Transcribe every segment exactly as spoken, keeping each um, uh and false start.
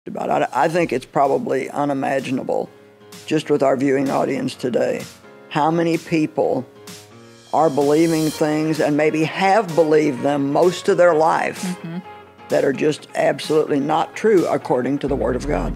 about it. I think it's probably unimaginable, just with our viewing audience today, how many people are believing things and maybe have believed them most of their life mm-hmm. that are just absolutely not true according to the Word of God.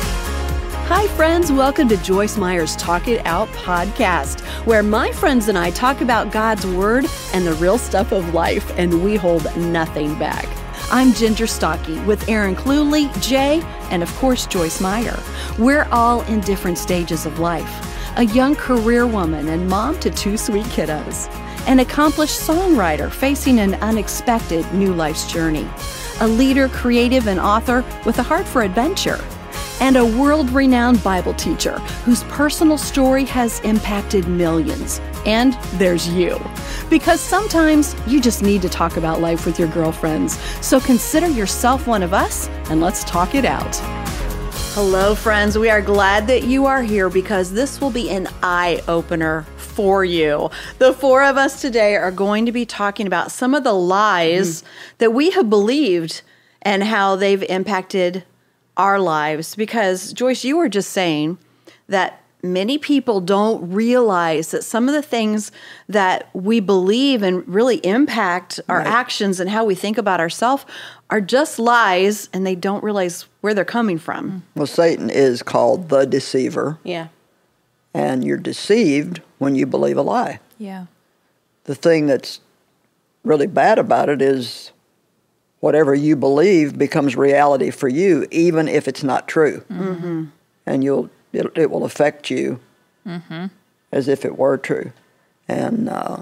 Hi, friends. Welcome to Joyce Meyer's Talk It Out podcast, where my friends and I talk about God's Word and the real stuff of life, and we hold nothing back. I'm Ginger Stockey with Aaron Cluley, Jay, and of course, Joyce Meyer. We're all in different stages of life. A young career woman and mom to two sweet kiddos. An accomplished songwriter facing an unexpected new life's journey. A leader, creative, and author with a heart for adventure. And a world-renowned Bible teacher whose personal story has impacted millions. And there's you. Because sometimes you just need to talk about life with your girlfriends. So consider yourself one of us, and let's talk it out. Hello, friends. We are glad that you are here because this will be an eye-opener for you. The four of us today are going to be talking about some of the lies mm-hmm. that we have believed and how they've impacted our lives. Because, Joyce, you were just saying that many people don't realize that some of the things that we believe and really impact our right. actions and how we think about ourselves are just lies, and they don't realize where they're coming from. Well, Satan is called the deceiver. Yeah. And you're deceived when you believe a lie. Yeah. The thing that's really bad about it is whatever you believe becomes reality for you, even if it's not true. Mm-hmm. And you'll it, it will affect you mm-hmm. as if it were true. And uh,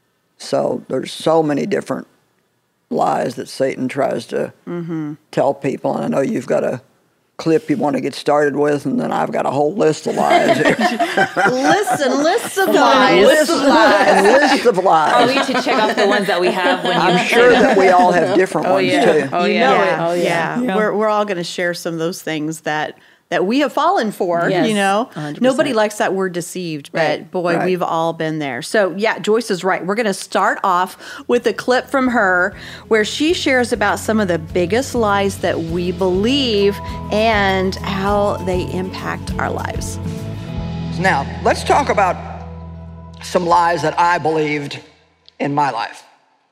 so there's so many different lies that Satan tries to mm-hmm. tell people. And I know you've got a clip you want to get started with, and then I've got a whole list of lies here. Listen, lists of lies. List of lies. List of lies. Are we to check off the ones that we have when you I'm sure that we all have different oh, ones yeah. too. Oh you yeah. know yeah. it. Oh yeah. yeah. yeah. We're we're all going to share some of those things that that we have fallen for, yes. you know. one hundred percent. Nobody likes that word deceived, but right. boy, right. we've all been there. So yeah, Joyce is right. We're going to start off with a clip from her where she shares about some of the biggest lies that we believe and how they impact our lives. Now, let's talk about some lies that I believed in my life.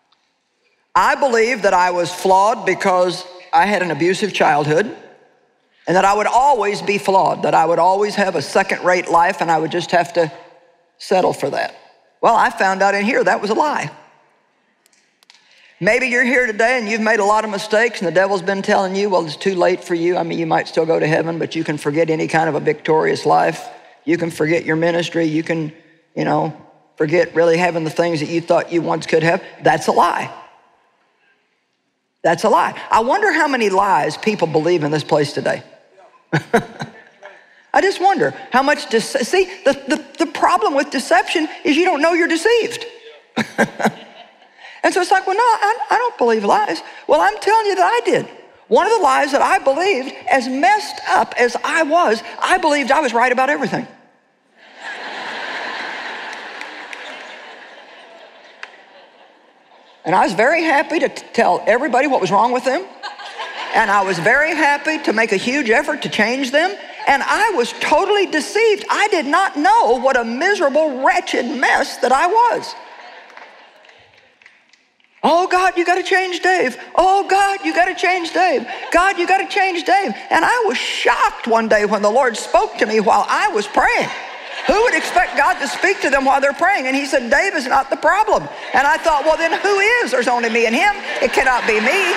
I believed that I was flawed because I had an abusive childhood, and that I would always be flawed, that I would always have a second-rate life, and I would just have to settle for that. Well, I found out in here that was a lie. Maybe you're here today and you've made a lot of mistakes, and the devil's been telling you, well, it's too late for you. I mean, you might still go to heaven, but you can forget any kind of a victorious life. You can forget your ministry. You can, you know, forget really having the things that you thought you once could have. That's a lie. That's a lie. I wonder how many lies people believe in this place today. I just wonder how much, de- see, the, the, the problem with deception is you don't know you're deceived. And so it's like, well, no, I, I don't believe lies. Well, I'm telling you that I did. One of the lies that I believed, as messed up as I was, I believed I was right about everything. And I was very happy to t- tell everybody what was wrong with them. And I was very happy to make a huge effort to change them. And I was totally deceived. I did not know what a miserable, wretched mess that I was. Oh, God, you got to change Dave. Oh, God, you got to change Dave. God, you got to change Dave. And I was shocked one day when the Lord spoke to me while I was praying. Who would expect God to speak to them while they're praying? And he said, Dave is not the problem. And I thought, well, then who is? There's only me and him. It cannot be me.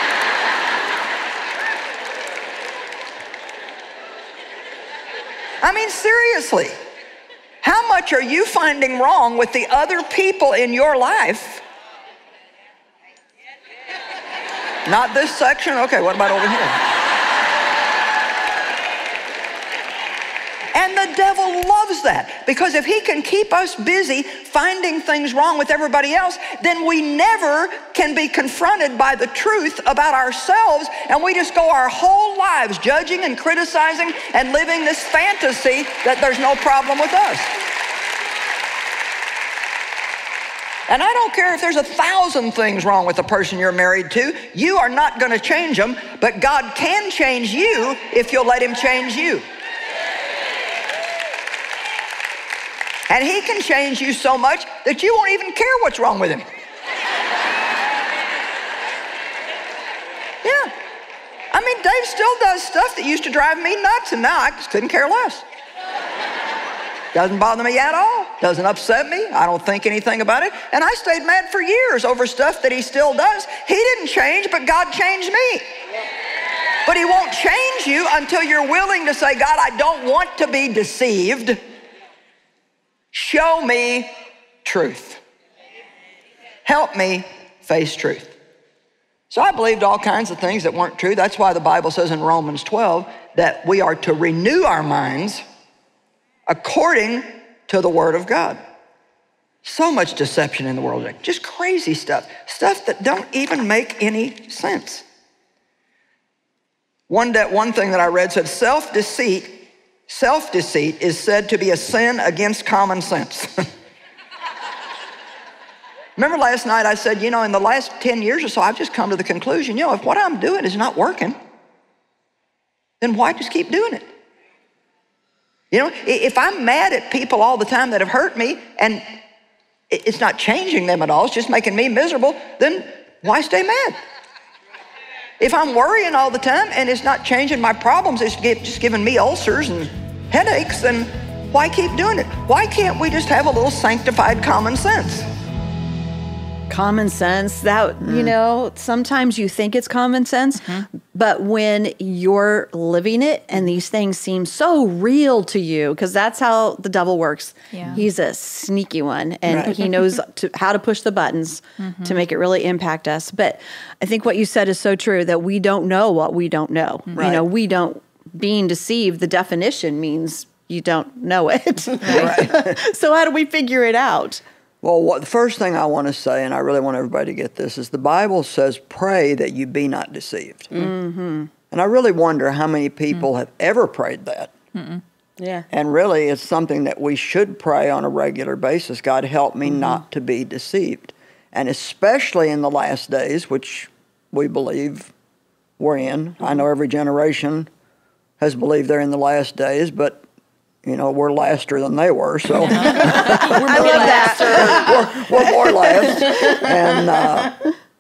I mean, seriously, how much are you finding wrong with the other people in your life? Not this section? Okay, what about over here? And the devil loves that, because if he can keep us busy finding things wrong with everybody else, then we never can be confronted by the truth about ourselves, and we just go our whole lives judging and criticizing and living this fantasy that there's no problem with us. And I don't care if there's a thousand things wrong with the person you're married to. You are not going to change them, but God can change you if you'll let him change you. And he can change you so much that you won't even care what's wrong with him. Yeah. I mean, Dave still does stuff that used to drive me nuts, and now I just couldn't care less. Doesn't bother me at all. Doesn't upset me. I don't think anything about it. And I stayed mad for years over stuff that he still does. He didn't change, but God changed me. But he won't change you until you're willing to say, God, I don't want to be deceived. Show me truth. Help me face truth. So I believed all kinds of things that weren't true. That's why the Bible says in Romans twelve that we are to renew our minds according to the Word of God. So much deception in the world, just crazy stuff, stuff that don't even make any sense. One, that one thing that I read said self-deceit, self-deceit is said to be a sin against common sense. Remember last night I said, you know, in the last ten years or so, I've just come to the conclusion, you know, if what I'm doing is not working, then why just keep doing it? You know, if I'm mad at people all the time that have hurt me and it's not changing them at all, it's just making me miserable, then why stay mad? If I'm worrying all the time and it's not changing my problems, it's just giving me ulcers and headaches, then why keep doing it? Why can't we just have a little sanctified common sense? Common sense, that, mm. you know, sometimes you think it's common sense, mm-hmm. but when you're living it and these things seem so real to you, because that's how the devil works. Yeah. He's a sneaky one, and right. he knows to, how to push the buttons mm-hmm. to make it really impact us. But I think what you said is so true, that we don't know what we don't know. Right. You know, we don't, being deceived, the definition means you don't know it. Right. So how do we figure it out? Well, what, the first thing I want to say, and I really want everybody to get this, is the Bible says, pray that you be not deceived. Mm-hmm. And I really wonder how many people mm. have ever prayed that. Mm-mm. Yeah. And really, it's something that we should pray on a regular basis. God, help me mm-hmm. not to be deceived. And especially in the last days, which we believe we're in. Mm-hmm. I know every generation has believed they're in the last days, but you know, we're laster than they were, so. we're I love that. we're, we're more last. And uh,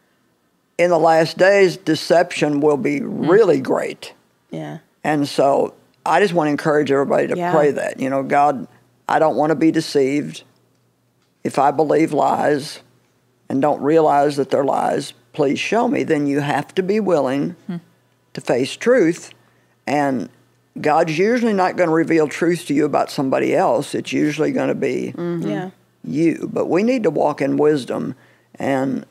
in the last days, deception will be really great. Yeah. And so I just want to encourage everybody to yeah. pray that. You know, God, I don't want to be deceived. If I believe lies and don't realize that they're lies, please show me. Then you have to be willing hmm. to face truth. And God's usually not going to reveal truth to you about somebody else. It's usually going to be mm-hmm. yeah. you. But we need to walk in wisdom, and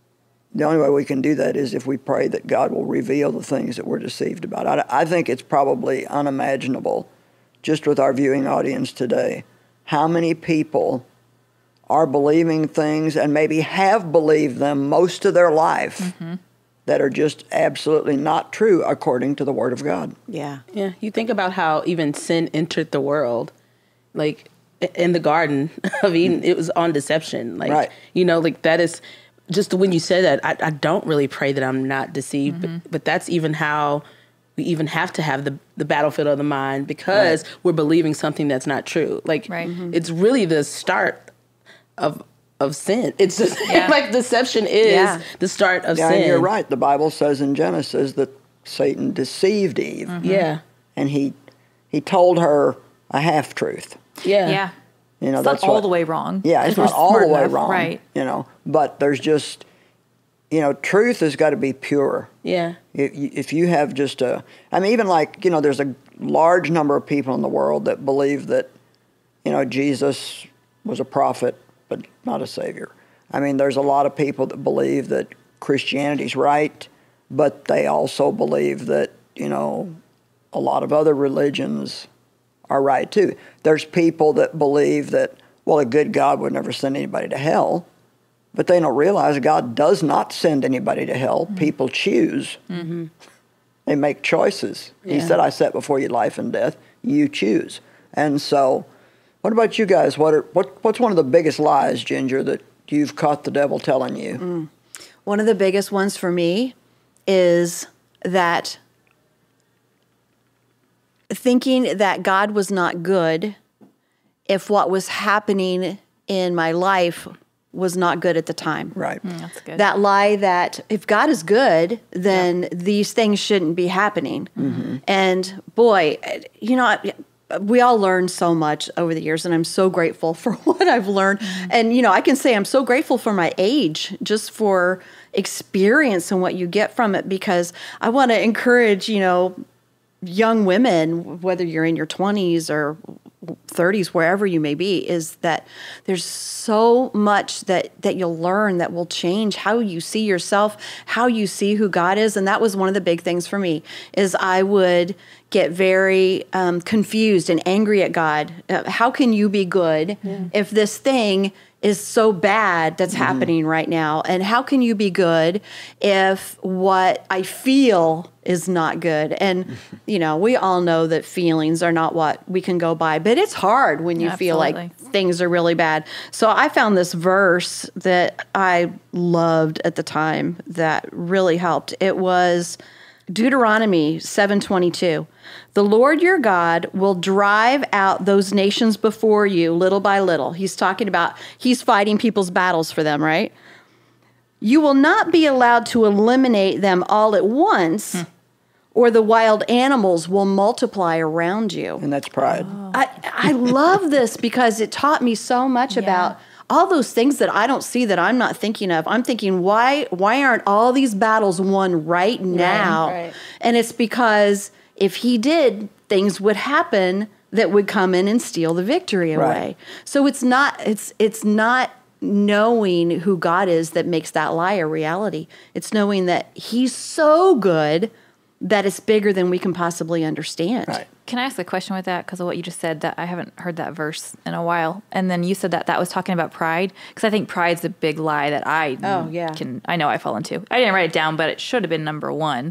the only way we can do that is if we pray that God will reveal the things that we're deceived about. I, I think it's probably unimaginable, just with our viewing audience today, how many people are believing things and maybe have believed them most of their life. Mm-hmm. that are just absolutely not true according to the Word of God. Yeah. Yeah. You think about how even sin entered the world, like in the Garden of Eden, it was on deception. Like, right. you know, like that is just when you said that, I, I don't really pray that I'm not deceived, mm-hmm. but, but that's even how we even have to have the, the battlefield of the mind, because right. we're believing something that's not true. Like right. mm-hmm. it's really the start of of sin. It's just yeah. like deception is yeah. the start of yeah, sin. And you're right. The Bible says in Genesis that Satan deceived Eve. Mm-hmm. Yeah. And he he told her a half truth. Yeah. Yeah. You know, it's that's not all what, the way wrong. Yeah, it's not all the way enough. wrong. Right. You know, but there's just, you know, truth has got to be pure. Yeah. If you, if you have just a, I mean, even like, you know, there's a large number of people in the world that believe that, you know, Jesus was a prophet, but not a savior. I mean, there's a lot of people that believe that Christianity's right, but they also believe that, you know, a lot of other religions are right too. There's people that believe that, well, a good God would never send anybody to hell, but they don't realize God does not send anybody to hell. Mm-hmm. People choose. Mm-hmm. They make choices. Yeah. He said, I set before you life and death. You choose. And so, what about you guys? What are what what's one of the biggest lies, Ginger, that you've caught the devil telling you? Mm. One of the biggest ones for me is that thinking that God was not good if what was happening in my life was not good at the time. Right. Mm, that's good. That lie that if God is good, then yeah. these things shouldn't be happening. Mm-hmm. And boy, you know, we all learned so much over the years, and I'm so grateful for what I've learned. Mm-hmm. And, you know, I can say I'm so grateful for my age, just for experience and what you get from it, because I want to encourage, you know, young women, whether you're in your twenties or thirties, wherever you may be, is that there's so much that, that you'll learn that will change how you see yourself, how you see who God is. And that was one of the big things for me, is I would get very um, confused and angry at God. Uh, how can you be good yeah. if this thing is so bad that's mm-hmm. happening right now? And how can you be good if what I feel is not good? And, you know, we all know that feelings are not what we can go by, but it's hard when you Absolutely. feel like things are really bad. So I found this verse that I loved at the time that really helped. It was Deuteronomy seven twenty-two. The Lord your God will drive out those nations before you little by little. He's talking about, he's fighting people's battles for them, right? You will not be allowed to eliminate them all at once, hmm. or the wild animals will multiply around you. And that's pride. Oh. I, I love this because it taught me so much yeah. about all those things that I don't see, that I'm not thinking of. I'm thinking, why why aren't all these battles won right now? Right, right. And it's because if he did, things would happen that would come in and steal the victory away. Right. So it's not it's it's not knowing who God is that makes that lie a reality. It's knowing that he's so good that it's bigger than we can possibly understand. Right. Can I ask a question with that? Because of what you just said, that I haven't heard that verse in a while. And then you said that that was talking about pride. Because I think pride's a big lie that I oh, yeah. can, I know I fall into. I didn't write it down, but it should have been number one.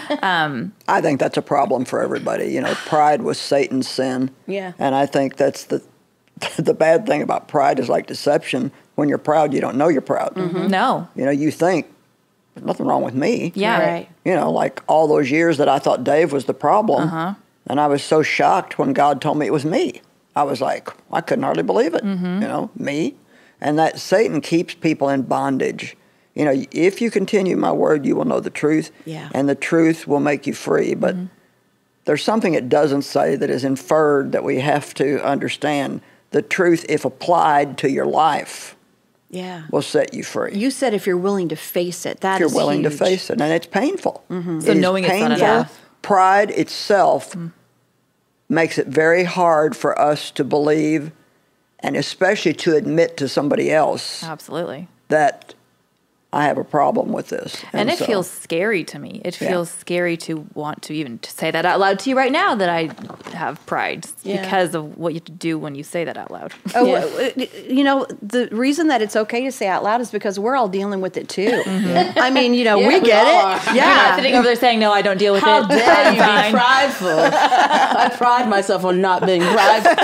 um, I think that's a problem for everybody. You know, pride was Satan's sin. Yeah. And I think that's the the bad thing about pride is like deception. When you're proud, you don't know you're proud. Mm-hmm. No. You know, you think, there's nothing wrong with me. Yeah. Right. You know, like all those years that I thought Dave was the problem. Uh-huh. And I was so shocked when God told me it was me. I was like, I couldn't hardly believe it. Mm-hmm. You know, me. And that Satan keeps people in bondage. You know, if you continue my word, you will know the truth. Yeah. And the truth will make you free. But mm-hmm. there's something it doesn't say that is inferred that we have to understand. The truth, if applied to your life, yeah, will set you free. You said if you're willing to face it, that if you're is willing huge. to face it, and it's painful. Mm-hmm. So it knowing is it's not painful. enough. Pride itself mm-hmm. makes it very hard for us to believe, and especially to admit to somebody else Absolutely. that I have a problem with this. And, and it so, feels scary to me. It Yeah. feels scary to want to even to say that out loud to you right now, that I have pride Yeah. because of what you have to do when you say that out loud. Oh, Yeah. uh, you know, the reason that it's okay to say out loud is because we're all dealing with it too. Mm-hmm. I mean, you know, Yeah, we we get all it. are. You're not Yeah. sitting over there saying, no, I don't deal with How it. dare I'm you be fine. prideful? I pride myself on not being prideful.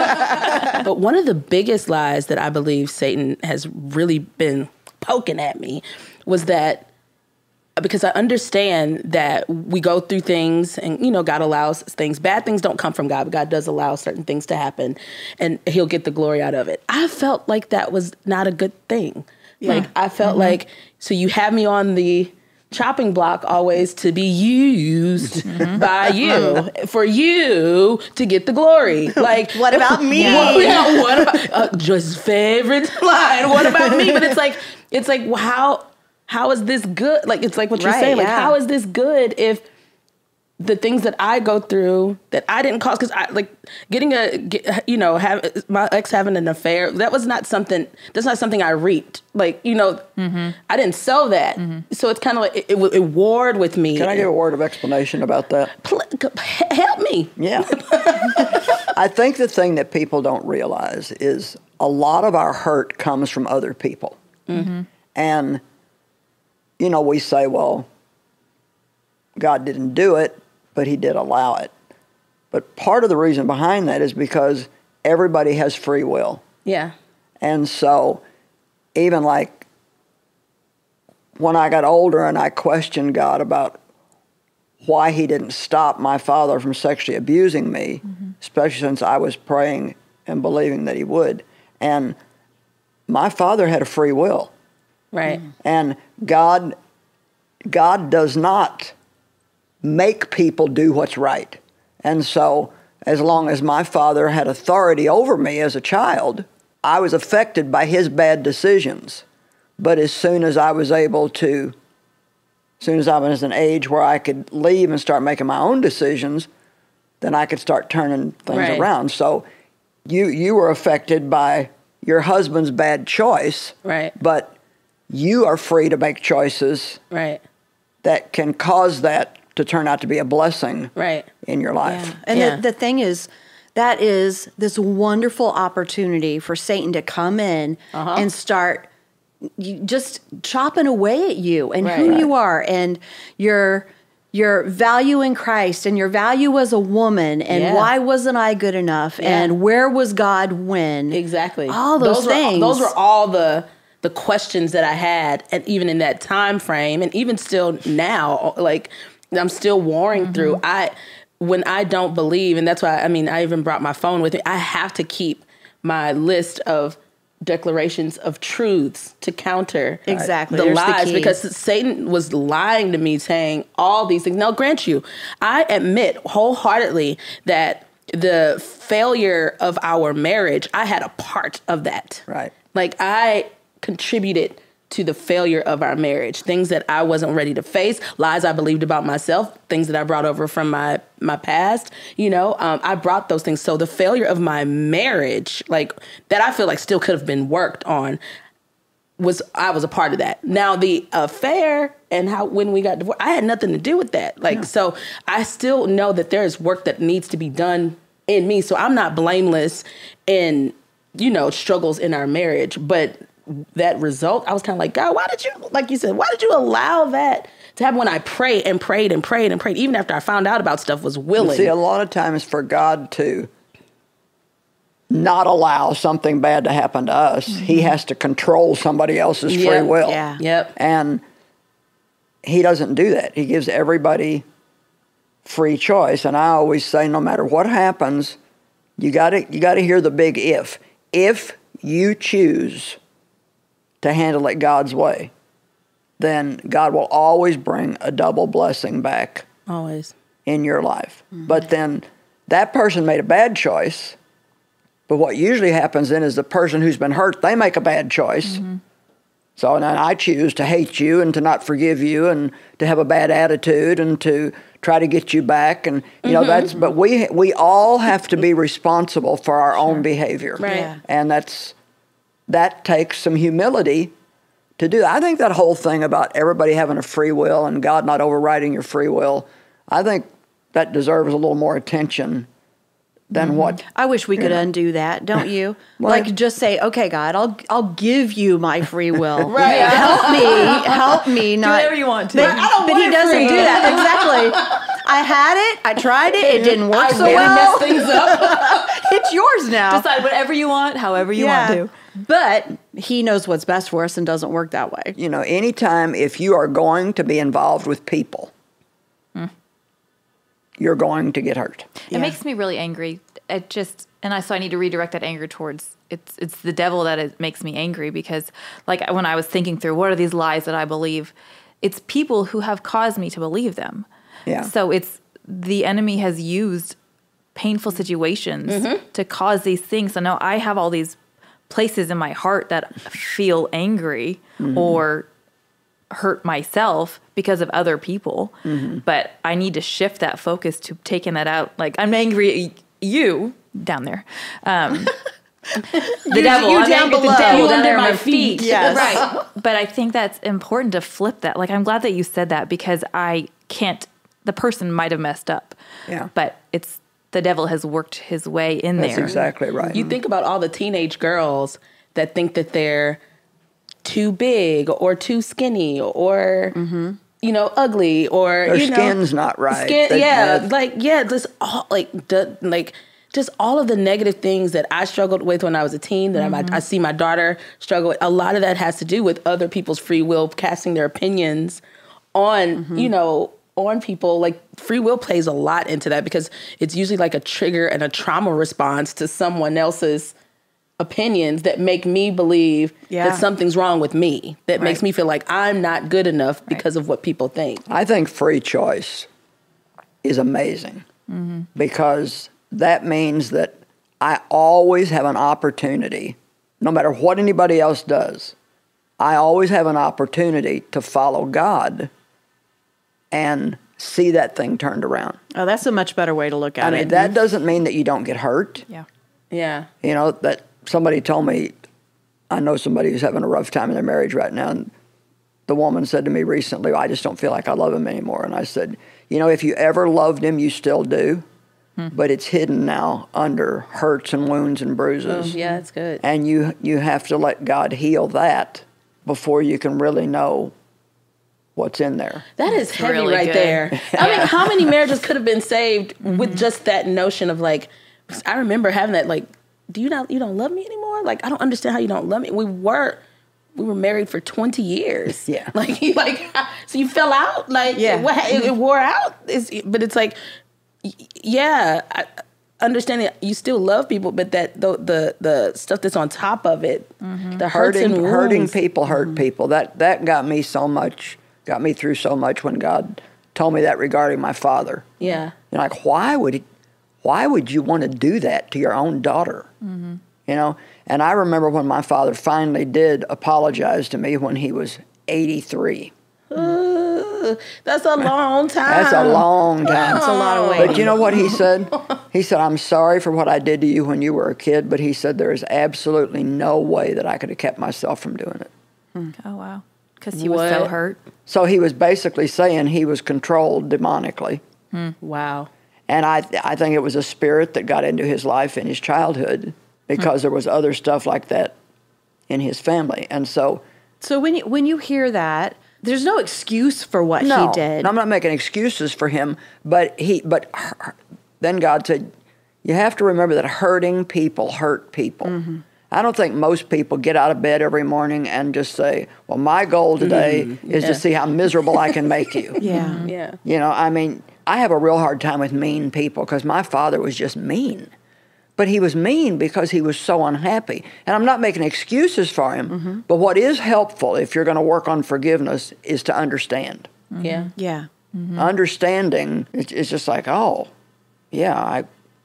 But one of the biggest lies that I believe Satan has really been poking at me was that, because I understand that we go through things and, you know, God allows things. Bad things don't come from God, but God does allow certain things to happen and he'll get the glory out of it. I felt like that was not a good thing. Yeah. Like, I felt Mm-hmm. like, so you have me on the chopping block always to be used Mm-hmm. by you for you to get the glory. Like, What about me? What, yeah, what about uh, Joyce's favorite line? What about me? But it's like, it's like, well, how how is this good? Like, it's like what you're Right, saying. Like, yeah. how is this good if the things that I go through that I didn't cause? Because I like getting a, get, you know, have my ex having an affair. That was not something. That's not something I reaped. Like, you know, mm-hmm. I didn't sow that. Mm-hmm. So it's kind of like it, it, it warred with me. Can I give a word of explanation about that? Pl- help me. Yeah. I think the thing that people don't realize is a lot of our hurt comes from other people. Mm-hmm. And, you know, we say, well, God didn't do it, but he did allow it. But part of the reason behind that is because everybody has free will. Yeah. And so even like when I got older and I questioned God about why he didn't stop my father from sexually abusing me, mm-hmm. especially since I was praying and believing that he would. And my father had a free will. Right. Mm-hmm. And God, God does not make people do what's right. And so as long as my father had authority over me as a child, I was affected by his bad decisions. But as soon as I was able to, as soon as I was an age where I could leave and start making my own decisions, then I could start turning things right. around. So you you were affected by your husband's bad choice, right? But you are free to make choices, right, that can cause that to turn out to be a blessing, right, in your life. Yeah. And yeah. the, the thing is, that is this wonderful opportunity for Satan to come in uh-huh. and start you just chopping away at you and right. who you are and your your value in Christ and your value as a woman and yeah. why wasn't I good enough yeah. and where was God when? Exactly. All those, those things. Were, those were all the the questions that I had, and even in that time frame, and even still now, like I'm still warring mm-hmm. through. I when I don't believe, and that's why I mean I even brought my phone with me. I have to keep my list of declarations of truths to counter exactly the There's lies the because Satan was lying to me saying all these things. Now, grant you, I admit wholeheartedly that the failure of our marriage, I had a part of that. Right. Like I contributed to the failure of our marriage, things that I wasn't ready to face, lies I believed about myself, things that I brought over from my, my past, you know, um, I brought those things. So the failure of my marriage, like that I feel like still could have been worked on, was, I was a part of that. Now the affair and how, when we got divorced, I had nothing to do with that. Like, yeah. so I still know that there is work that needs to be done in me. So I'm not blameless in, you know, struggles in our marriage, but that result, I was kind of like, God, why did you, like you said, why did you allow that to happen when I prayed and prayed and prayed and prayed, even after I found out about stuff, was willing? See, a lot of times for God to not allow something bad to happen to us, mm-hmm. he has to control somebody else's yep. free will. Yeah. Yep. And he doesn't do that. He gives everybody free choice. And I always say, no matter what happens, you gotta, you gotta hear the big if. If you choose to handle it God's way, then God will always bring a double blessing back. Always. In your life. Mm-hmm. But then that person made a bad choice. But what usually happens then is the person who's been hurt, they make a bad choice. Mm-hmm. So then I choose to hate you and to not forgive you and to have a bad attitude and to try to get you back. And, you know, mm-hmm. that's, but we we all have to be responsible for our sure. own behavior. Right. Yeah. And that's, that takes some humility to do that. I think that whole thing about everybody having a free will and God not overriding your free will, I think that deserves a little more attention than mm-hmm. what. I wish we could know. undo that, don't you? Well, like just say, okay, God, I'll I'll give you my free will. Right. Help me, help me. Not, do whatever you want to. But, I don't but want he doesn't free. do that. Exactly. I had it. I tried it. It didn't work I so really well. messed things up. It's yours now. Decide whatever you want, however you yeah. want to. But he knows what's best for us and doesn't work that way. You know, anytime if you are going to be involved with people, hmm. you're going to get hurt. It yeah. makes me really angry. It just, and I so I need to redirect that anger towards it's it's the devil that it makes me angry because, like when I was thinking through what are these lies that I believe, it's people who have caused me to believe them. Yeah. So it's the enemy has used painful situations mm-hmm. to cause these things. So now I have all these places in my heart that feel angry mm-hmm. or hurt myself because of other people. Mm-hmm. But I need to shift that focus to taking that out. Like I'm angry at you down there. Um, the you, devil, you I'm down angry at below. the devil You down under there at my my feet. feet. Yes. Right. But I think that's important to flip that. Like I'm glad that you said that because I can't, the person might have messed up. Yeah. But it's, the devil has worked his way in That's there. That's exactly right. You think about all the teenage girls that think that they're too big or too skinny or, mm-hmm. you know, ugly or, Their you know. skin's not right. Skin, They, yeah. uh, like, yeah, this all, like, the, like, just all of the negative things that I struggled with when I was a teen, that mm-hmm. I, I see my daughter struggle with, a lot of that has to do with other people's free will casting their opinions on, mm-hmm. you know, on people. Like free will plays a lot into that because it's usually like a trigger and a trauma response to someone else's opinions that make me believe yeah. that something's wrong with me, that right. makes me feel like I'm not good enough right. because of what people think. I think free choice is amazing mm-hmm. because that means that I always have an opportunity, no matter what anybody else does, I always have an opportunity to follow God and see that thing turned around. Oh, that's a much better way to look at I it. mean, that doesn't mean that you don't get hurt. Yeah. Yeah. You know, that somebody told me, I know somebody who's having a rough time in their marriage right now, and the woman said to me recently, I just don't feel like I love him anymore. And I said, you know, if you ever loved him, you still do. But it's hidden now under hurts and wounds and bruises. Oh, yeah, that's good. And you you have to let God heal that before you can really know what's in there. That is that's heavy really right good. there. I mean, how many marriages could have been saved mm-hmm. with just that notion of like, I remember having that like, do you not you don't love me anymore? Like, I don't understand how you don't love me. We were we were married for twenty years. Yeah. Like like so you fell out? Like yeah. it, it, it wore out? It's, but it's like yeah, I, understanding you still love people, but that the the, the stuff that's on top of it, mm-hmm. the hurts hurting, and wounds. hurting people hurt mm-hmm. people. That that got me so much, got me through so much when God told me that regarding my father. Yeah, you're like, why would he, why would you want to do that to your own daughter? Mm-hmm. You know, and I remember when my father finally did apologize to me when he was eighty-three. Uh, that's a long time. That's a long time. That's a lot of weight. But you know what he said? He said, I'm sorry for what I did to you when you were a kid, but he said there is absolutely no way that I could have kept myself from doing it. Hmm. Oh, wow. Because he was so hurt. So he was basically saying he was controlled demonically. Hmm. Wow. And I I think it was a spirit that got into his life in his childhood because hmm. there was other stuff like that in his family. And so... So when you, when you hear that, there's no excuse for what no, he did. No, I'm not making excuses for him, but he. But then God said, you have to remember that hurting people hurt people. Mm-hmm. I don't think most people get out of bed every morning and just say, well, my goal today mm-hmm. is yeah. to see how miserable I can make you. Yeah. Mm-hmm. Yeah. You know, I mean, I have a real hard time with mean people because my father was just mean. But he was mean because he was so unhappy. And I'm not making excuses for him, mm-hmm. but what is helpful if you're going to work on forgiveness is to understand. Mm-hmm. Yeah. Yeah. Mm-hmm. Understanding, it's, it's just like, oh, yeah, I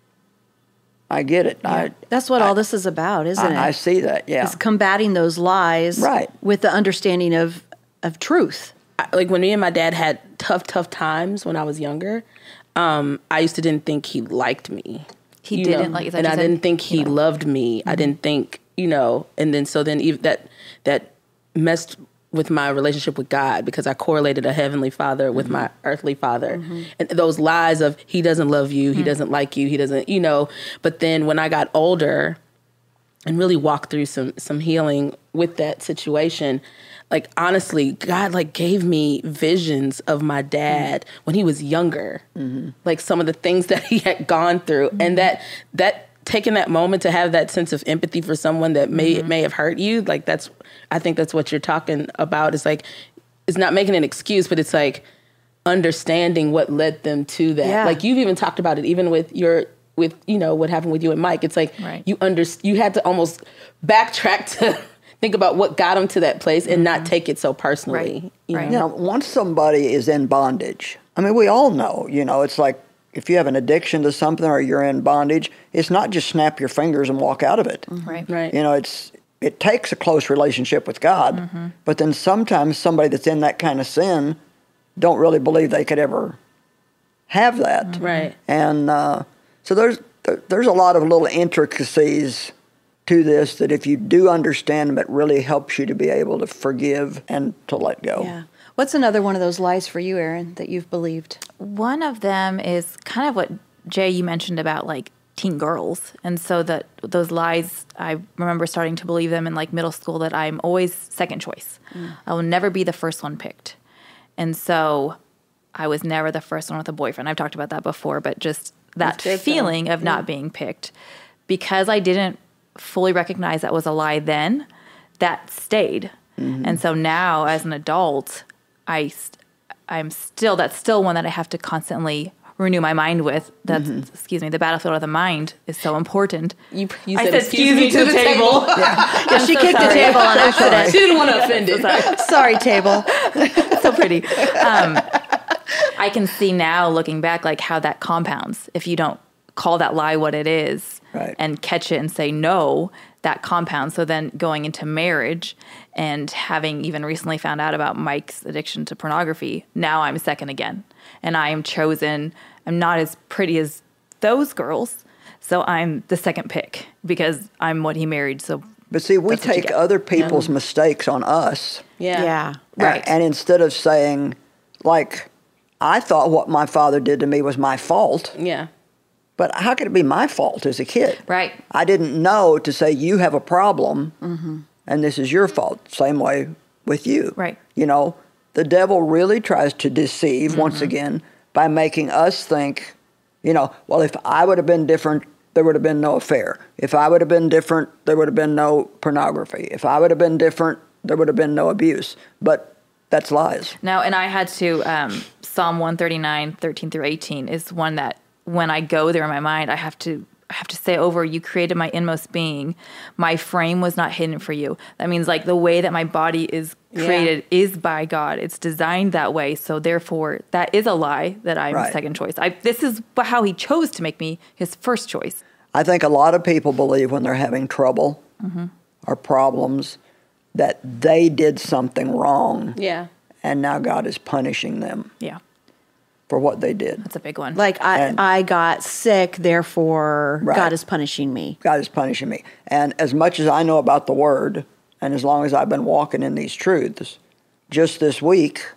I get it. Yeah. I, That's what I, all this is about, isn't I, it? I see that, yeah. It's combating those lies right. with the understanding of, of truth. I, like when me and my dad had tough, tough times when I was younger, um, I used to didn't think he liked me. He you didn't know, like, and I said, didn't think he you know. loved me. Mm-hmm. I didn't think, you know, and then so then even that that messed with my relationship with God because I correlated a heavenly father with mm-hmm. my earthly father, mm-hmm. and those lies of he doesn't love you, he mm-hmm. doesn't like you, he doesn't, you know. But then when I got older and really walked through some some healing with that situation, like honestly, God like gave me visions of my dad mm-hmm. when he was younger, mm-hmm. like some of the things that he had gone through, mm-hmm. and that that taking that moment to have that sense of empathy for someone that may mm-hmm. may have hurt you, like that's I think that's what you're talking about. It's like it's not making an excuse, but it's like understanding what led them to that. Yeah. Like you've even talked about it, even with your with you know what happened with you and Mike. It's like right. you under you had to almost backtrack to. Think about what got them to that place and mm-hmm. not take it so personally. Right. You, right. know? you know, once somebody is in bondage, I mean, we all know, you know, it's like if you have an addiction to something or you're in bondage, it's not just snap your fingers and walk out of it. Mm-hmm. Right. Right. You know, it's it takes a close relationship with God, mm-hmm. but then sometimes somebody that's in that kind of sin don't really believe they could ever have that. Mm-hmm. Right. And uh, so there's there, there's a lot of little intricacies to this that if you do understand them, it really helps you to be able to forgive and to let go. Yeah. What's another one of those lies for you, Erin, that you've believed? One of them is kind of what, Jay, you mentioned about like teen girls. And so that those lies, I remember starting to believe them in like middle school that I'm always second choice. Mm. I will never be the first one picked. And so I was never the first one with a boyfriend. I've talked about that before, but just that feeling of not being picked. Because I didn't fully recognize that was a lie then, that stayed. Mm-hmm. And so now as an adult, I, I'm still, that's still one that I have to constantly renew my mind with. That's, mm-hmm. excuse me, the battlefield of the mind is so important. You, you I said, said, excuse, excuse me, to the, the table. table. Yeah, yeah she so kicked sorry. the table on accident. She didn't want to offend it. Sorry. sorry, table. So pretty. Um, I can see now, looking back, like how that compounds. If you don't call that lie what it is, right. and catch it and say no, that compounds. So then going into marriage and having even recently found out about Mike's addiction to pornography, now I'm second again. And I am chosen. I'm not as pretty as those girls, so I'm the second pick because I'm what he married. So, but see, we take other people's yeah. mistakes on us. Yeah, yeah, right. And, and instead of saying, like, I thought what my father did to me was my fault. Yeah. But how could it be my fault as a kid? Right. I didn't know to say you have a problem, mm-hmm. and this is your fault. Same way with you. Right. You know, the devil really tries to deceive, mm-hmm. once again, by making us think, you know, well, if I would have been different, there would have been no affair. If I would have been different, there would have been no pornography. If I would have been different, there would have been no abuse. But that's lies. No, and I had to, um, Psalm one thirty-nine, thirteen through eighteen is one that when I go there in my mind, I have to I have to say over, you created my inmost being. My frame was not hidden for you. That means like the way that my body is created yeah. is by God. It's designed that way. So therefore, that is a lie that I'm right. second choice. I, this is how he chose to make me his first choice. I think a lot of people believe when they're having trouble mm-hmm. or problems that they did something wrong. Yeah. And now God is punishing them. Yeah. For what they did. That's a big one. Like, I, and, I got sick, therefore right. God is punishing me. God is punishing me. And as much as I know about the Word, and as long as I've been walking in these truths, just this week,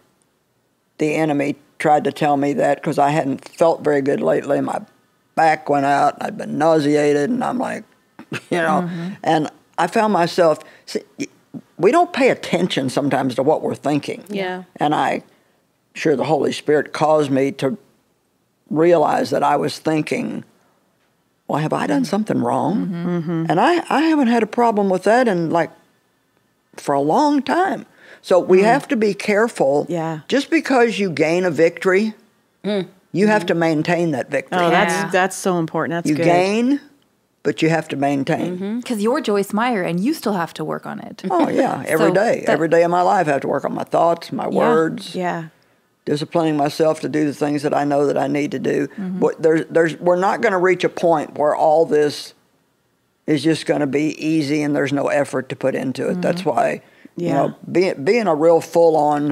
the enemy tried to tell me that because I hadn't felt very good lately. My back went out, and I'd been nauseated, and I'm like, you know, mm-hmm. and I found myself, see, we don't pay attention sometimes to what we're thinking. Yeah. And I... Sure, the Holy Spirit caused me to realize that I was thinking, well, have I done something wrong? Mm-hmm. Mm-hmm. And I, I haven't had a problem with that in like for a long time. So we mm. have to be careful. Yeah. Just because you gain a victory, mm. you mm-hmm. have to maintain that victory. Oh, that's yeah. that's so important. That's you good. You gain, but you have to maintain. Because mm-hmm. you're Joyce Meyer, and you still have to work on it. Oh, yeah. Every so day. That, Every day of my life, I have to work on my thoughts, my yeah. words. Yeah. Disciplining myself to do the things that I know that I need to do. Mm-hmm. But there's, there's, we're not going to reach a point where all this is just going to be easy and there's no effort to put into it. Mm-hmm. That's why, yeah. you know, being, being a real full-on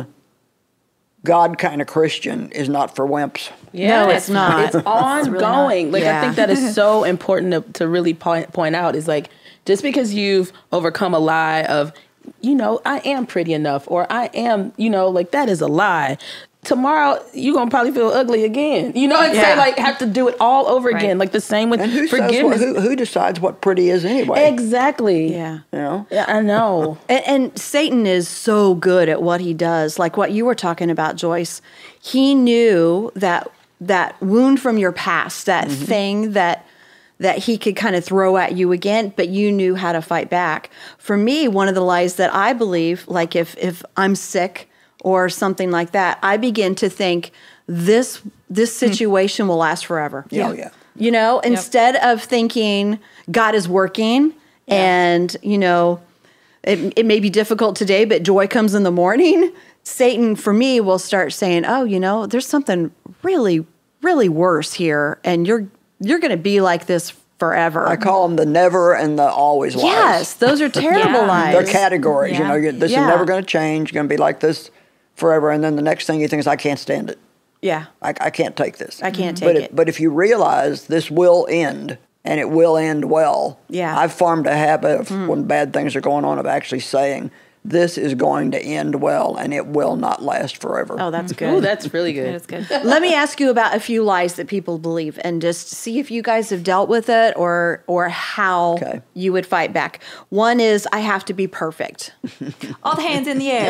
God kind of Christian is not for wimps. Yeah, no, it's not. It's ongoing. Really like yeah. I think that is so important to, to really point, point out is like, just because you've overcome a lie of, you know, I am pretty enough, or I am, you know, like that is a lie. Tomorrow, you're going to probably feel ugly again. You know what I'm yeah. saying? Like, have to do it all over right. again. Like the same with and who forgiveness. Says what, who, who decides what pretty is anyway? Exactly. Yeah. You know? Yeah, I know. and, and Satan is so good at what he does. Like what you were talking about, Joyce. He knew that that wound from your past, that mm-hmm. thing that that he could kind of throw at you again, but you knew how to fight back. For me, one of the lies that I believe, like if if I'm sick or something like that, I begin to think this this situation mm. will last forever. Yeah, yeah. You know, yep. instead of thinking God is working yeah. and, you know, it, it may be difficult today, but joy comes in the morning, Satan, for me, will start saying, oh, you know, there's something really, really worse here, and you're you're going to be like this forever. I call them the never and the always lies. Yes, those are terrible yeah. lies. They're categories. Yeah. You know, this yeah. is never going to change. You're going to be like this forever. And then the next thing you think is, I can't stand it. Yeah. I, I can't take this. I can't but take it. it. But if you realize this will end, and it will end well, yeah. I've formed a habit of mm. when bad things are going on of actually saying, this is going to end well, and it will not last forever. Oh, that's good. Oh, that's really good. That's good. Let me ask you about a few lies that people believe, and just see if you guys have dealt with it, or or how okay. you would fight back. One is, I have to be perfect. All the hands in the air.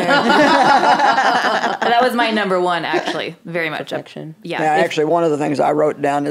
That was my number one, actually, very much. Perfection. Yeah. yeah actually, one of the things I wrote down is,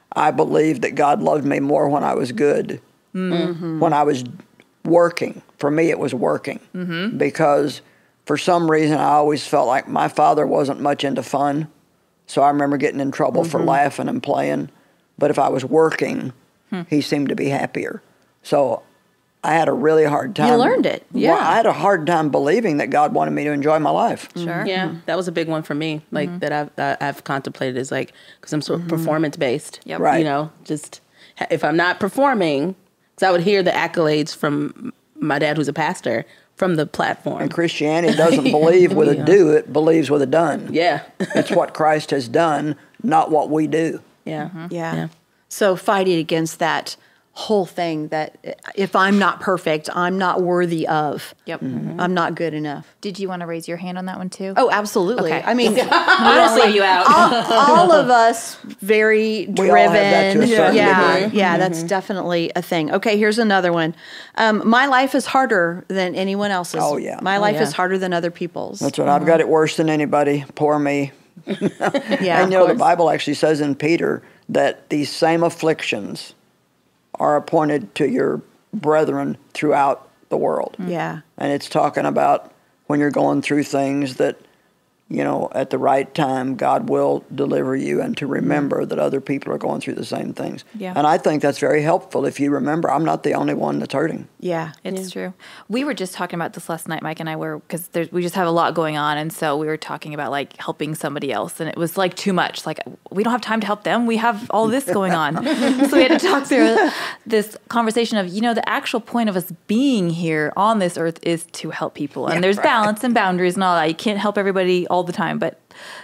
I believed that God loved me more when I was good, mm-hmm. when I was working. For me, it was working mm-hmm. because for some reason I always felt like my father wasn't much into fun. So I remember getting in trouble mm-hmm. for laughing and playing. But if I was working, hmm. he seemed to be happier. So I had a really hard time. You learned it. Yeah. Well, I had a hard time believing that God wanted me to enjoy my life. Sure. Yeah, mm-hmm. that was a big one for me. Like mm-hmm. that I've uh, I've contemplated is like, because I'm sort of mm-hmm. performance based. Yep. Right. You know, just if I'm not performing, because I would hear the accolades from my dad, who's a pastor, from the platform. And Christianity doesn't believe with a do, it believes with a done. Yeah. It's what Christ has done, not what we do. Yeah. Mm-hmm. Yeah. yeah. So fighting against that whole thing that if I'm not perfect, I'm not worthy of. Yep. Mm-hmm. I'm not good enough. Did you want to raise your hand on that one too? Oh, absolutely. Okay. I mean, honestly, you out. all, all of us very We driven. all have that to a certain yeah, degree. yeah, Mm-hmm. that's definitely a thing. Okay, here's another one. Um, my life is harder than anyone else's. Oh, yeah. My Oh, life yeah. is harder than other people's. That's what I've got it worse than anybody. Poor me. Yeah, And you know, the Bible actually says in Peter that these same afflictions are appointed to your brethren throughout the world. Yeah. And it's talking about when you're going through things that, you know, at the right time, God will deliver you, and to remember that other people are going through the same things. Yeah. And I think that's very helpful if you remember I'm not the only one that's hurting. Yeah. It's yeah. true. We were just talking about this last night, Mike and I were, because we just have a lot going on. And so we were talking about like helping somebody else. And it was like too much. Like, we don't have time to help them. We have all this going on. So we had to talk through this conversation of, you know, the actual point of us being here on this earth is to help people. And Yeah, there's right. balance and boundaries and all that. You can't help everybody all the time. But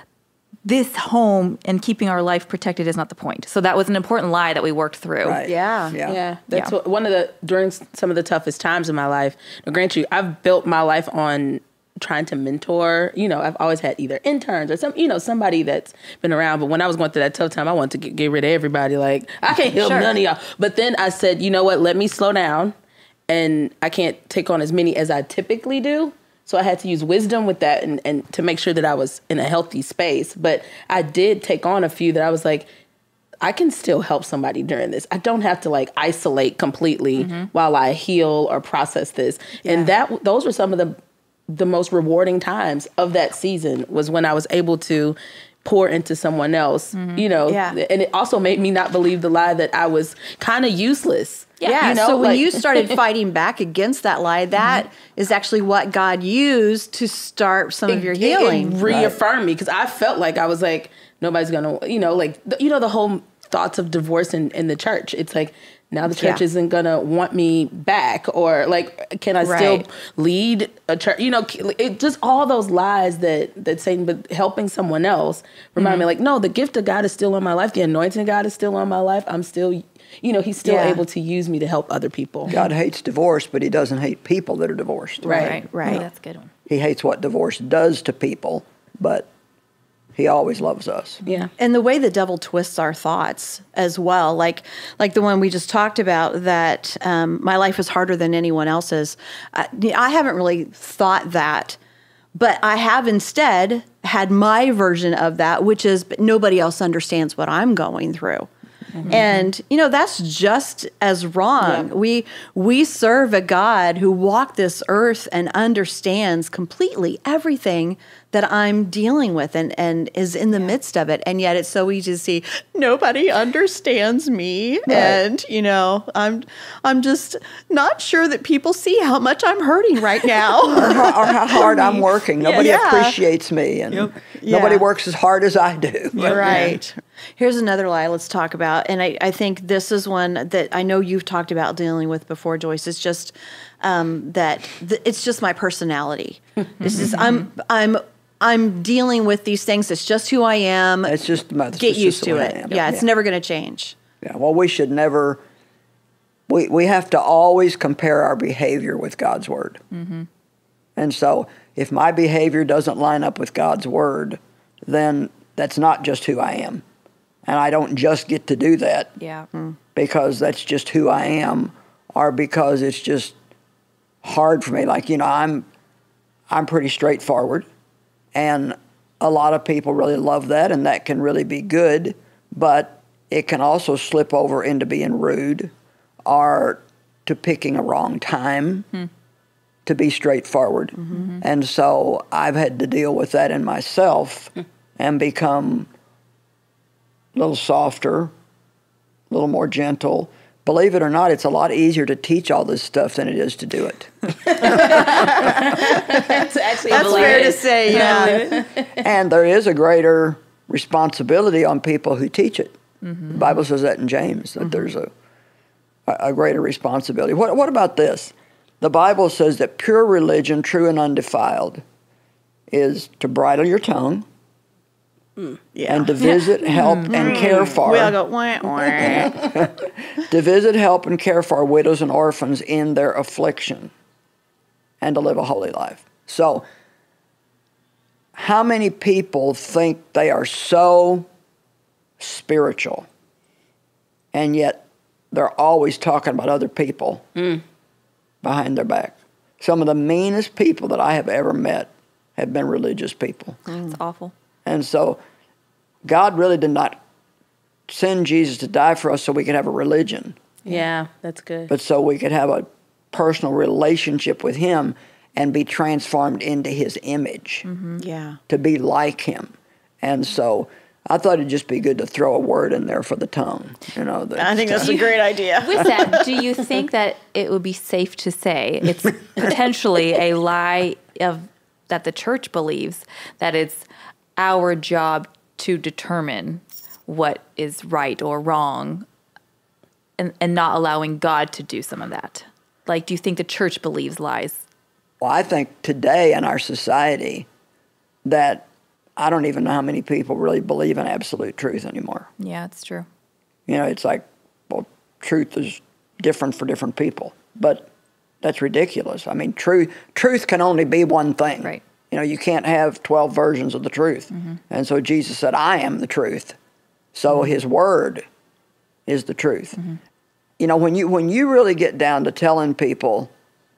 this home and keeping our life protected is not the point. So that was an important lie that we worked through. Right. Yeah. Yeah. Yeah, that's Yeah. What, one of the during some of the toughest times in my life. Now, grant you, I've built my life on trying to mentor. You know, I've always had either interns or some, you know, somebody that's been around. But when I was going through that tough time, I wanted to get, get rid of everybody. Like, I can't help Sure. none of y'all. But then I said, you know what? Let me slow down, and I can't take on as many as I typically do. So I had to use wisdom with that and, and to make sure that I was in a healthy space. But I did take on a few that I was like, I can still help somebody during this. I don't have to like isolate completely mm-hmm. while I heal or process this. Yeah. And that those were some of the the most rewarding times of that season, was when I was able to pour into someone else, mm-hmm. you know, yeah. and it also made me not believe the lie that I was kind of useless. Yeah. yeah. You know, so when like, you started fighting back against that lie, that mm-hmm. is actually what God used to start some it, of your it, healing. It reaffirmed right. me, because I felt like I was like, nobody's going to, you know, like, you know, the whole thoughts of divorce in, in the church. It's like, now the church yeah. isn't going to want me back, or like, can I right. still lead a church? You know, it just all those lies that, that Satan, but helping someone else remind mm-hmm. me like, no, the gift of God is still on my life. The anointing of God is still on my life. I'm still, you know, he's still yeah. able to use me to help other people. God hates divorce, but he doesn't hate people that are divorced. Right, right. right. Oh, that's a good one. He hates what divorce does to people, but he always loves us. Yeah. And the way the devil twists our thoughts as well, like like the one we just talked about, that um, my life is harder than anyone else's. I, I haven't really thought that, but I have instead had my version of that, which is, but nobody else understands what I'm going through. Mm-hmm. And, you know, that's just as wrong. Yeah. We we serve a God who walked this earth and understands completely everything that I'm dealing with, and, and is in the yeah. midst of it. And yet it's so easy to see, nobody understands me. Right. And, you know, I'm I'm just not sure that people see how much I'm hurting right now. or, how, or how hard I'm working. Nobody yeah. appreciates me. And yep. nobody yeah. works as hard as I do. Right. Here's another lie let's talk about. And I, I think this is one that I know you've talked about dealing with before, Joyce. It's just um, that th- it's just my personality. It's just I'm I'm I'm dealing with these things. It's just who I am. It's just it's get just used to it. Yeah, yeah, it's yeah. never going to change. Yeah. Well, we should never. We we have to always compare our behavior with God's word. Mm-hmm. And so, if my behavior doesn't line up with God's word, then that's not just who I am. And I don't just get to do that yeah. because that's just who I am, or because it's just hard for me. Like, you know, I'm I'm pretty straightforward, and a lot of people really love that, and that can really be good. But it can also slip over into being rude or to picking a wrong time hmm. to be straightforward. Mm-hmm. And so I've had to deal with that in myself hmm. and become a little softer, a little more gentle. Believe it or not, it's a lot easier to teach all this stuff than it is to do it. That's actually That's fair it. to say, yeah. And there is a greater responsibility on people who teach it. Mm-hmm. The Bible says that in James, that mm-hmm. there's a, a greater responsibility. What, what about this? The Bible says that pure religion, true and undefiled, is to bridle your tongue, Mm, yeah. and to visit, help, mm, and care for. We all go, wah, wah. To visit, help, and care for widows and orphans in their affliction, and to live a holy life. So, how many people think they are so spiritual, and yet they're always talking about other people mm. behind their back? Some of the meanest people that I have ever met have been religious people. That's mm. awful. And so God really did not send Jesus to die for us so we could have a religion. Yeah, that's good. But so we could have a personal relationship with him and be transformed into his image. Mm-hmm. Yeah. To be like him. And so I thought it'd just be good to throw a word in there for the tongue. You know, that I think that's a great idea. With that, do you think that it would be safe to say it's potentially a lie of that the church believes that it's our job to determine what is right or wrong and, and not allowing God to do some of that? Like, do you think the church believes lies? Well, I think today in our society that I don't even know how many people really believe in absolute truth anymore. Yeah, it's true. You know, it's like, well, truth is different for different people. But that's ridiculous. I mean, truth truth can only be one thing. Right. You know, you can't have twelve versions of the truth. Mm-hmm. And so Jesus said, I am the truth. So mm-hmm. his word is the truth. Mm-hmm. You know, when you when you really get down to telling people,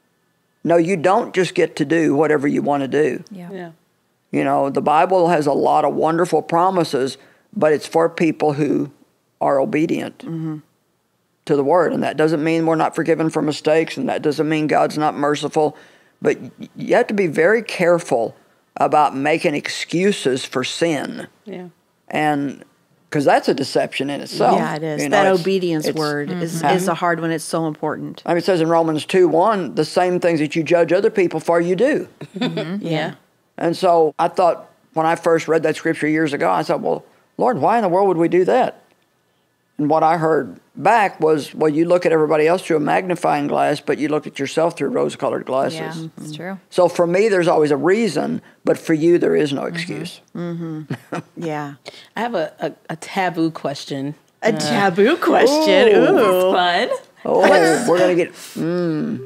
no, you don't just get to do whatever you want to do. Yeah. yeah. You know, the Bible has a lot of wonderful promises, but it's for people who are obedient mm-hmm. to the word. And that doesn't mean we're not forgiven for mistakes, and that doesn't mean God's not merciful. But you have to be very careful about making excuses for sin. Yeah. And because that's a deception in itself. Yeah, it is. You know, that it's, obedience it's, word mm-hmm. is, is a hard one. It's so important. I mean, it says in Romans two one, the same things that you judge other people for, you do. Mm-hmm. Yeah. And so I thought, when I first read that scripture years ago, I thought, well, Lord, why in the world would we do that? And what I heard back was, well, you look at everybody else through a magnifying glass, but you look at yourself through rose-colored glasses. Yeah, mm-hmm. It's true. So for me, there's always a reason, but for you, there is no excuse. Mm-hmm. Mm-hmm. Yeah. I have a, a, a taboo question. A uh, taboo question? Ooh. Ooh. That's fun. Oh, we're going to get, mm.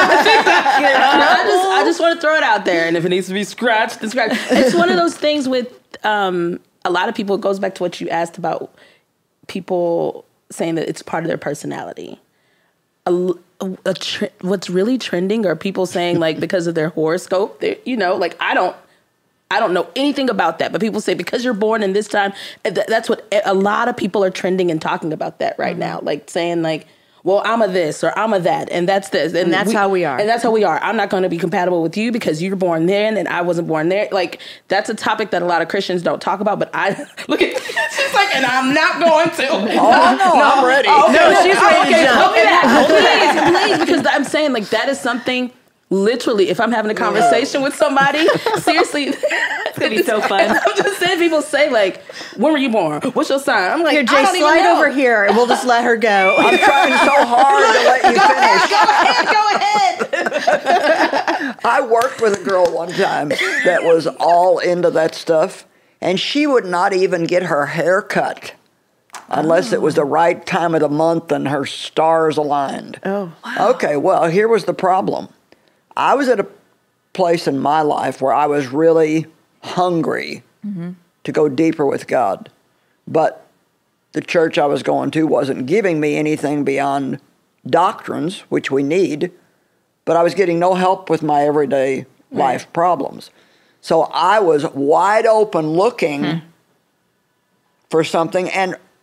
I just, I just want to throw it out there, and if it needs to be scratched, then scratched. It's one of those things with um, a lot of people, it goes back to what you asked about people saying that it's part of their personality. A, a, a tr- what's really trending are people saying, like, because of their horoscope, you know, like, I don't, I don't know anything about that, but people say because you're born in this time, th- that's what a lot of people are trending and talking about that right mm-hmm. now, like saying like, well, I'm a this or I'm a that, and that's this. And, and that's we, how we are. And that's how we are. I'm not going to be compatible with you because you're born then and I wasn't born there. Like, that's a topic that a lot of Christians don't talk about, but I, look at, she's like, and I'm not going to. Oh, no, no I'm ready. Oh, no, no, she's ready okay, to jump. Hold me back. Please, please, because I'm saying, like, that is something, literally, if I'm having a conversation with somebody, seriously, it's going to be so fun. I'm just saying, people say, like, when were you born? What's your sign? I'm like, here, Jay, I don't slide even know. over here and we'll just let her go. I'm trying so hard to let you go finish. Ahead, go ahead, go ahead. I worked with a girl one time that was all into that stuff, and she would not even get her hair cut unless oh. it was the right time of the month and her stars aligned. Oh, wow. Okay, well, here was the problem. I was at a place in my life where I was really hungry mm-hmm. to go deeper with God. But the church I was going to wasn't giving me anything beyond doctrines, which we need, but I was getting no help with my everyday right. life problems. So I was wide open looking hmm. for something, and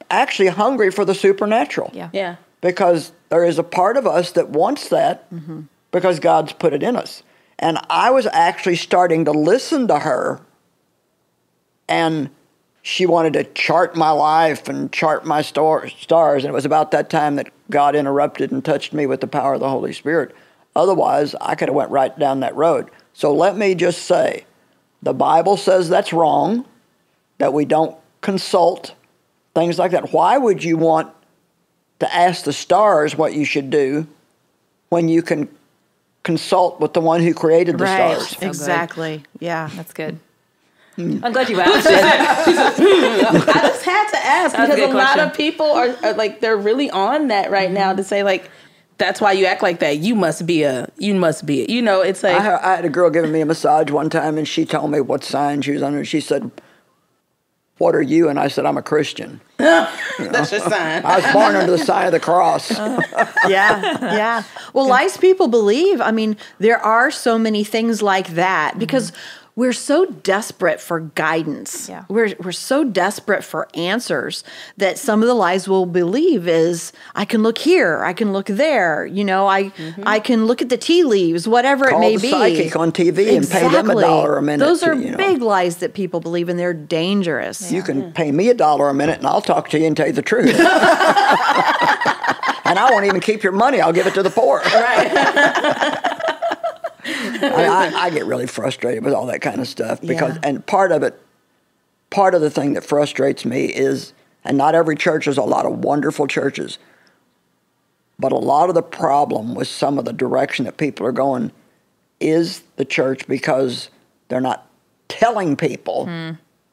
actually hungry for the supernatural. Yeah. Yeah. Because there is a part of us that wants that mm-hmm. because God's put it in us. And I was actually starting to listen to her, and she wanted to chart my life and chart my star- stars. And it was about that time that God interrupted and touched me with the power of the Holy Spirit. Otherwise, I could have went right down that road. So let me just say, the Bible says that's wrong, that we don't consult, things like that. Why would you want to ask the stars what you should do when you can consult with the one who created the right. stars? So exactly. Good. Yeah. That's good. Mm. I'm glad you asked. I just had to ask That's because a, a, a lot of people are, are like, they're really on that right mm-hmm. now to say like, that's why you act like that. You must be a, you must be a, you know, it's like. I, I had a girl giving me a massage one time, and she told me what sign she was under. She said, "What are you?" And I said, "I'm a Christian." You know? That's your sign. I was born under the sign of the cross. Uh, yeah, yeah. Well, lies people believe. I mean, there are so many things like that because mm-hmm. we're so desperate for guidance. Yeah. We're we're so desperate for answers that some of the lies we'll believe is, I can look here, I can look there, you know, I mm-hmm. I can look at the tea leaves, whatever Call it may the be. psychic on T V exactly. and pay them a dollar a minute. Those are to, you know. big lies that people believe, and they're dangerous. Yeah. You can yeah. pay me a dollar a minute, and I'll talk to you and tell you the truth. And I won't even keep your money. I'll give it to the poor. Right. I, I, I get really frustrated with all that kind of stuff because, yeah. and part of it, part of the thing that frustrates me is, and not every church, there's a lot of wonderful churches, but a lot of the problem with some of the direction that people are going is the church because they're not telling people mm.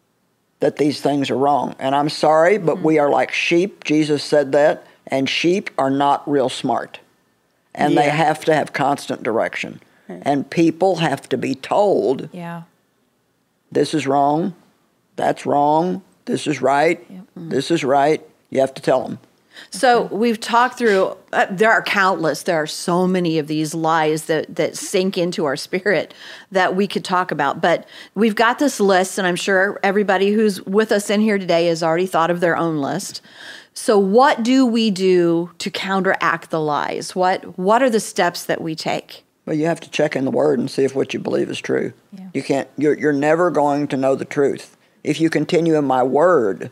that these things are wrong. And I'm sorry, but mm. we are like sheep. Jesus said that, and sheep are not real smart, and yeah. they have to have constant direction. And people have to be told, yeah, this is wrong, that's wrong, this is right, yep. mm-hmm. this is right. You have to tell them. So we've talked through, uh, there are countless, there are so many of these lies that, that sink into our spirit that we could talk about. But we've got this list, and I'm sure everybody who's with us in here today has already thought of their own list. So what do we do to counteract the lies? What What are the steps that we take? Well, you have to check in the Word and see if what you believe is true. Yeah. You can't. You're you're never going to know the truth. If you continue in my Word,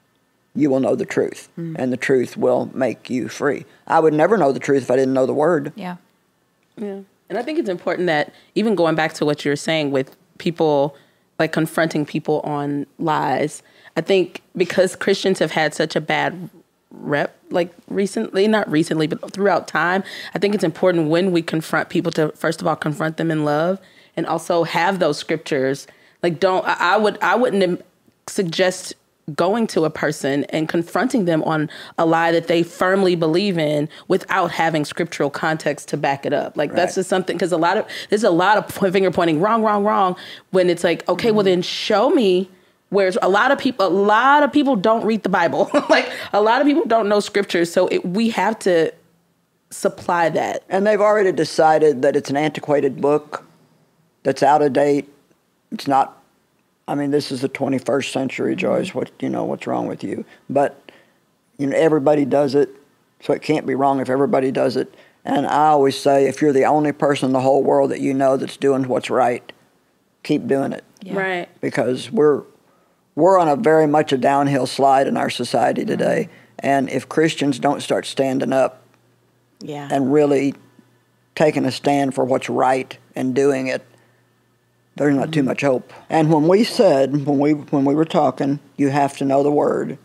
you will know the truth, mm. and the truth will make you free. I would never know the truth if I didn't know the Word. Yeah, yeah. And I think it's important that even going back to what you were saying with people, like confronting people on lies. I think because Christians have had such a bad rep, like recently, not recently, but throughout time, I think it's important when we confront people to, first of all, confront them in love, and also have those scriptures. Like, don't, I, I would, I wouldn't suggest going to a person and confronting them on a lie that they firmly believe in without having scriptural context to back it up. Like, right. that's just something, because a lot of, there's a lot of finger pointing, wrong, wrong, wrong, when it's like, okay, mm-hmm. well then show me. Whereas a lot of people, a lot of people don't read the Bible. Like, a lot of people don't know scriptures. So it, we have to supply that. And they've already decided that it's an antiquated book that's out of date. It's not, I mean, this is the twenty-first century, Joyce. What, you know, what's wrong with you? But, you know, everybody does it. So it can't be wrong if everybody does it. And I always say, if you're the only person in the whole world that you know that's doing what's right, keep doing it. Yeah. Right. Because we're, We're on a very much a downhill slide in our society today. Mm-hmm. And if Christians don't start standing up yeah. and really taking a stand for what's right and doing it, there's not mm-hmm. too much hope. And when we said, when we when we were talking, you have to know the Word,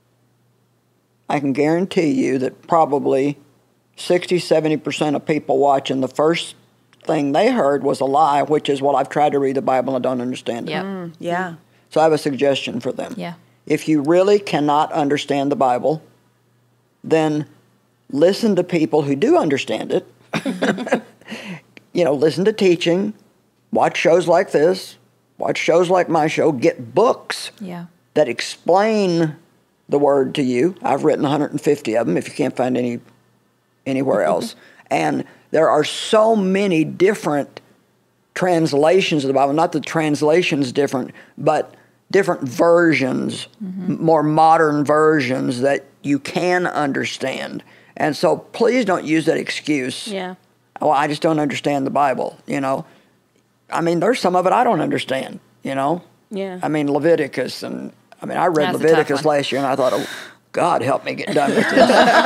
I can guarantee you that probably sixty, seventy percent of people watching, the first thing they heard was a lie, which is, well, I've tried to read the Bible and I don't understand it. Yep. Mm, yeah. So I have a suggestion for them. Yeah. If you really cannot understand the Bible, then listen to people who do understand it. You know, listen to teaching, watch shows like this, watch shows like my show, get books yeah. that explain the Word to you. I've written one hundred fifty of them if you can't find any anywhere else. And there are so many different translations of the Bible. Not the translation's different, but different versions, mm-hmm. more modern versions that you can understand. And so please don't use that excuse. Yeah. Oh, I just don't understand the Bible, you know. I mean, there's some of it I don't understand, you know. Yeah. I mean, Leviticus, and I mean, I read That's Leviticus last year, and I thought, oh, God, help me get done with this.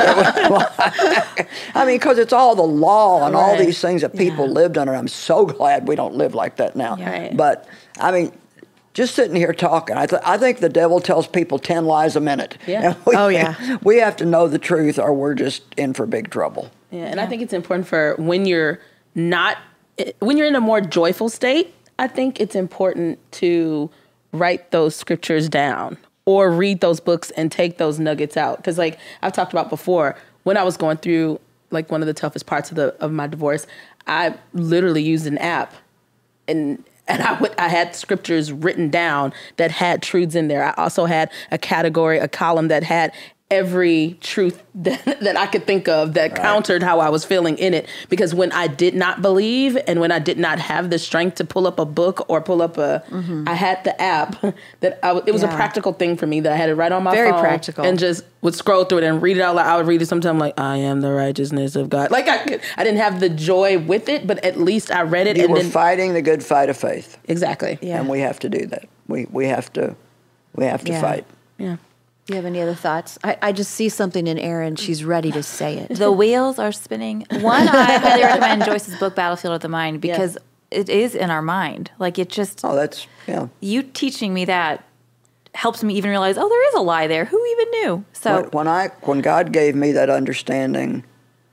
I mean, because it's all the law and right. all these things that people yeah. lived under. I'm so glad we don't live like that now. Yeah. Right. But, I mean, just sitting here talking, I, th- I think the devil tells people ten lies a minute. Yeah. We, Oh, yeah. We have to know the truth or we're just in for big trouble. Yeah, and yeah. I think it's important for when you're not, when you're in a more joyful state, I think it's important to write those scriptures down or read those books and take those nuggets out. Because like I've talked about before, when I was going through like one of the toughest parts of the of my divorce, I literally used an app and and I would I had scriptures written down that had truths in there. I also had a category, a column that had every truth that, that I could think of that right. countered how I was feeling in it. Because when I did not believe and when I did not have the strength to pull up a book or pull up a, mm-hmm. I had the app that I, it was yeah. a practical thing for me that I had it right on my Very phone. Very practical. And just would scroll through it and read it out loud. I would read it sometime like, I am the righteousness of God. Like I, I didn't have the joy with it, but at least I read it. You and were then, fighting the good fight of faith. Exactly. Yeah. And we have to do that. We we have to we have to yeah. fight. Yeah. Do you have any other thoughts? I, I just see something in Erin. She's ready to say it. The wheels are spinning. One, I highly recommend Joyce's book, Battlefield of the Mind, because yeah. it is in our mind. Like it just. Oh, that's, yeah. You teaching me that helps me even realize, oh, there is a lie there. Who even knew? So when, when I when God gave me that understanding,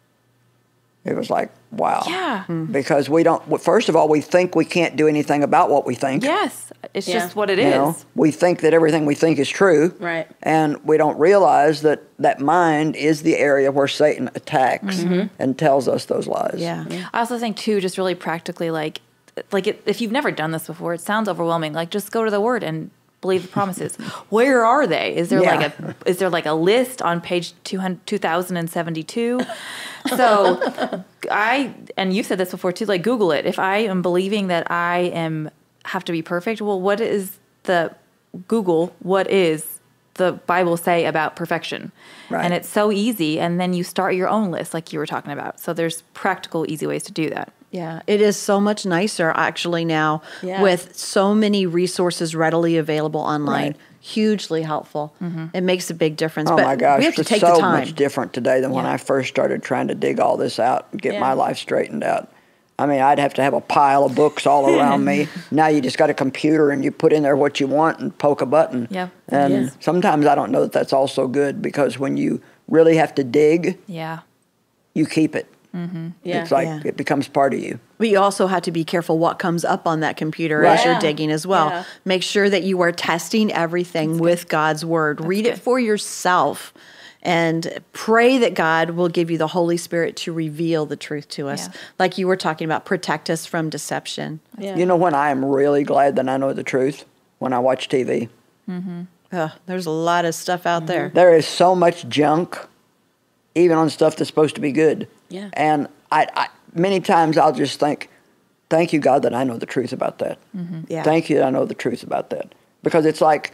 it was like, wow. Yeah. Because we don't, first of all, we think we can't do anything about what we think. Yes. It's Yeah. just what it You is. know, we think that everything we think is true. Right. And we don't realize that that mind is the area where Satan attacks Mm-hmm. and tells us those lies. Yeah. I also think too, just really practically, like, like it, if you've never done this before, it sounds overwhelming. Like, just go to the Word and believe the promises. Where are they? Is there Yeah. like a is there like a list on page two hundred, two thousand seventy-two? So I and you said this before too. Like, Google it. If I am believing that I am have to be perfect, well, what is the Google? What is the Bible say about perfection? Right. And it's so easy. And then you start your own list, like you were talking about. So there's practical, easy ways to do that. Yeah, it is so much nicer actually now Yeah. with so many resources readily available online. Right. Hugely helpful. Mm-hmm. It makes a big difference. Oh but my gosh, we have to it's take so the time. much different today than when Yeah. I first started trying to dig all this out and get Yeah. my life straightened out. I mean, I'd have to have a pile of books all around me. Now you just got a computer and you put in there what you want and poke a button. Yeah. And Yeah. sometimes I don't know that that's also good because when you really have to dig, Yeah. you keep it. Yeah. It's like Yeah. it becomes part of you. But you also have to be careful what comes up on that computer as Right. you're Yeah. digging as well. Yeah. Make sure that you are testing everything with God's word. Read it good. for yourself and pray that God will give you the Holy Spirit to reveal the truth to us. Yeah. Like you were talking about, protect us from deception. Yeah. You know when I am really glad that I know the truth? When I watch T V. Ugh, there's a lot of stuff out there. There is so much junk, even on stuff that's supposed to be good. Yeah. And I, I many times I'll just think, thank you, God, that I know the truth about that. Yeah. Thank you that I know the truth about that. Because it's like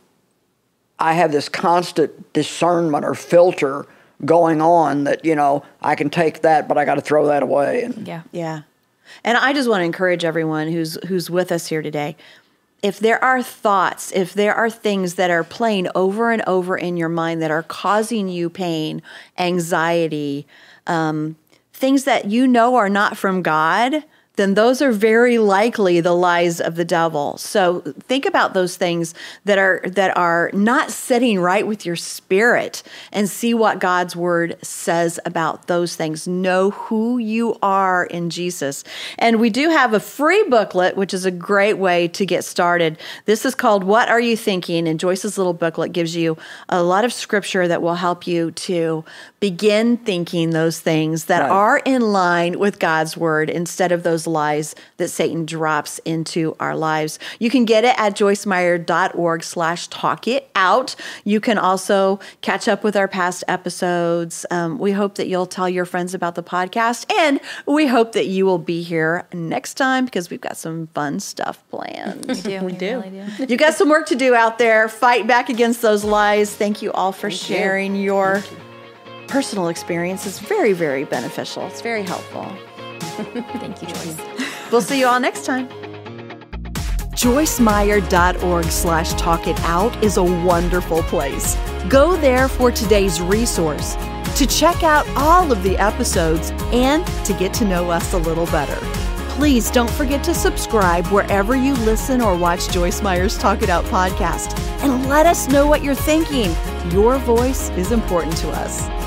I have this constant discernment or filter going on that, you know, I can take that, but I got to throw that away. And Yeah. Yeah. And I just want to encourage everyone who's who's with us here today. If there are thoughts, if there are things that are playing over and over in your mind that are causing you pain, anxiety, um, things that you know are not from God, then those are very likely the lies of the devil. So think about those things that are that are not sitting right with your spirit and see what God's word says about those things. Know who you are in Jesus. And we do have a free booklet, which is a great way to get started. This is called What Are You Thinking? And Joyce's little booklet gives you a lot of scripture that will help you to begin thinking those things that Right. are in line with God's word instead of those those lies that Satan drops into our lives. You can get it at joycemeyer.org slash talk it out. You can also catch up with our past episodes. Um, we hope that you'll tell your friends about the podcast, and we hope that you will be here next time because we've got some fun stuff planned. We do. We do. Really do. You got some work to do out there. Fight back against those lies. Thank you all for Thank sharing you. your personal experience. It's very, very beneficial. It's very helpful. Thank you, Joyce. We'll see you all next time. joycemeyer.org slash talk it out is a wonderful place. Go there for today's resource, to check out all of the episodes, and to get to know us a little better. Please don't forget to subscribe wherever you listen or watch Joyce Meyer's Talk It Out podcast, and let us know what you're thinking. Your voice is important to us.